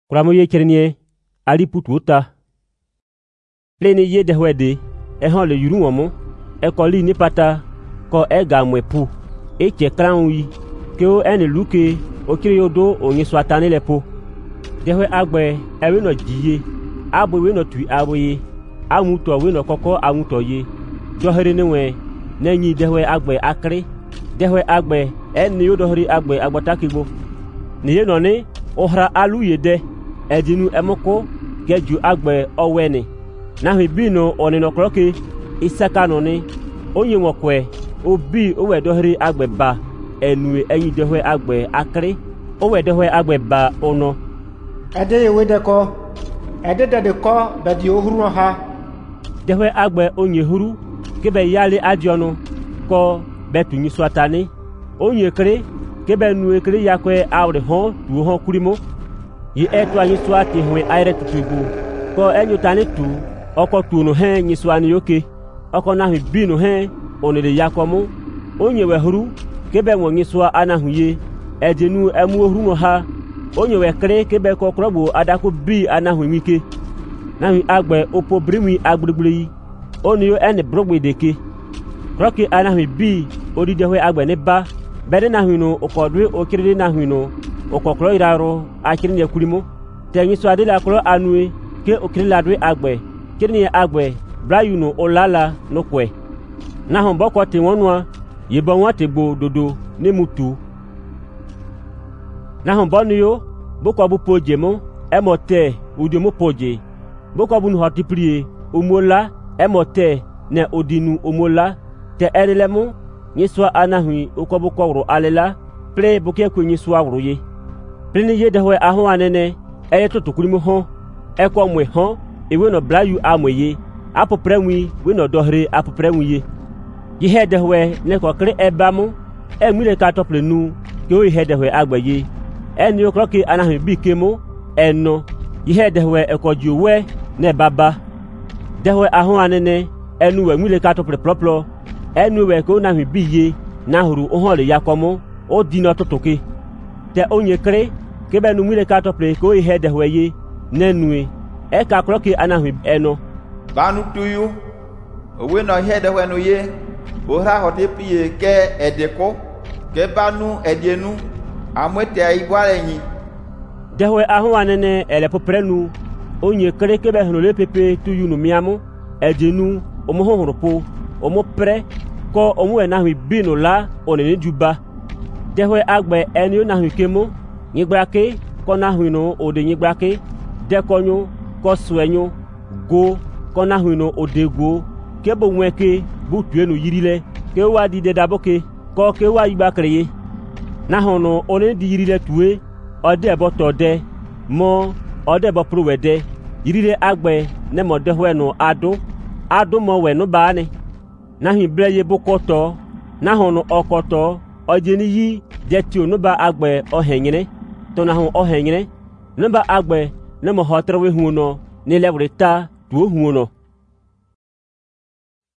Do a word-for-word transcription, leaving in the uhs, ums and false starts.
Kuramo ye chernie ali putuota pleni ye dehwede e hon le yuru womo e ko li ni pata ko e ga mwepu e che kranwi ke o ene luke o kiri yodo o yin swatani lepo dehwe agbe e we no jiye abo we no tui aboye amuto we no koko amuto ye dohere ne we na yin dehwe agbe akri dehwe agbe en yodo hori agbe agbata kigbo ni ye no ni ohra alu yede edinu emoko geju agbe oweni na hibino onino kroke isaka no ni onye nwokwe obi owe dohri agbe ba enu eyin dehwe agbe akri owe dehwe agbe ba ono ade ye wedeko ede de ko be di ohuru ha dehwe agbe onye huru kebe yale adiono ko betunyi swatani onye kre kebe nu ekre yakwe awre hon tu hon kurimo yi eto anyi swati hwe aire tutugu ko enyu tani tu oko tu no he nyi swani yoke oko na hu bi no he onede yakomu onye we huru kebe won nyi swa anahu ye edenu emu ohuru no ha onye we kre kebe ko krobo adako bi anahu mike na hu agbe opo brimi agbregbre oni yo ene brogbe deke kroke anahu bi odide hwe agbe ne ba bede na hu no okodwe okiride na hu no okokro iraro akiri ne kurimo tenyi so adela kro anue ke okiri ladwe agbe kirni agbe brayuno olala nokwe na hon boko te wonwa yebon wa te gbo dodo ne mutu na hon boniyo boko bu poje mo emote udio mo poje boko bu no hotiprie omola emote ne odinu omola te erelemo nyiswa anahui okoboko woro alela ple boke kwenyi swa woro ye pleni ye dehwe ahon anene eye to tokurimo ho eko mwe ho ewe no brayu amweye apoprenwi we no dohre apoprenwi ye ye he dehwe ne ko kre ebamu emire ka toplenu ke o he dehwe agbaye eni o kroke anahu bi kemo eno ye he dehwe ekoji owe ne baba dehwe ahon anene enu we mire ka tople proplo enu we ko na bi ye na huru o hon le yakomo o dino totoke te onye kre kebe nu mire ka tople ko he dehwe ye nenue e ka kroke anahu eno banu tuyu owe no he dehwe no ye ohra hote pie ke edeko ke banu edienu amwete aigware yin dehwe ahun anene ele poprenu onye kre kebe hunu le pepe tuyu no miamu edienu omohohoropo omo pre ko omu enahu binu la onene juba dehwe agbe eni onahu kemo nyigrake ko nahu no ode nyigrake dekonyo ko suenyo go ko nahu no odego kebo nweke butu enu yirile ke wa di de daboke ko ke wa igba kreye na hono one di yirile tuwe ode boto de mo ode bo prowede yirile agbe ne mo dehwe no adu adu mo we no baani na hin breye bokoto na hono okoto ojeni yi jeti onu ba agbe ohenyere to na ho ohenyere no ba agbe ne mo hotre we hu no ni lewreta tu hu no